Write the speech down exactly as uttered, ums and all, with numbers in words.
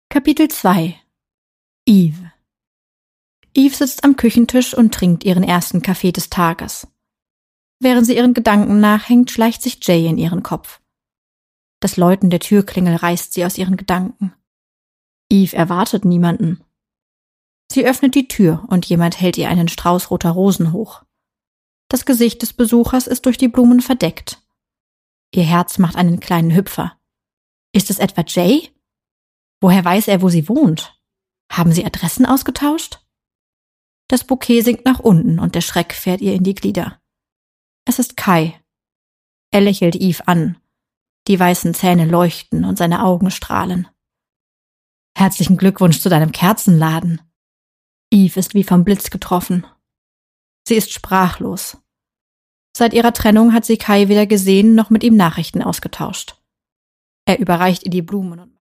Kapitel zwei. Eve. Eve sitzt am Küchentisch und trinkt ihren ersten Kaffee des Tages. Während sie ihren Gedanken nachhängt, schleicht sich Jay in ihren Kopf. Das Läuten der Türklingel reißt sie aus ihren Gedanken. Eve erwartet niemanden. Sie öffnet die Tür und jemand hält ihr einen Strauß roter Rosen hoch. Das Gesicht des Besuchers ist durch die Blumen verdeckt. Ihr Herz macht einen kleinen Hüpfer. Ist es etwa Jay? Woher weiß er, wo sie wohnt? Haben sie Adressen ausgetauscht? Das Bouquet sinkt nach unten und der Schreck fährt ihr in die Glieder. Es ist Kai. Er lächelt Eve an. Die weißen Zähne leuchten und seine Augen strahlen. Herzlichen Glückwunsch zu deinem Kerzenladen. Eve ist wie vom Blitz getroffen. Sie ist sprachlos. Seit ihrer Trennung hat sie Kai weder gesehen noch mit ihm Nachrichten ausgetauscht. Er überreicht ihr die Blumen und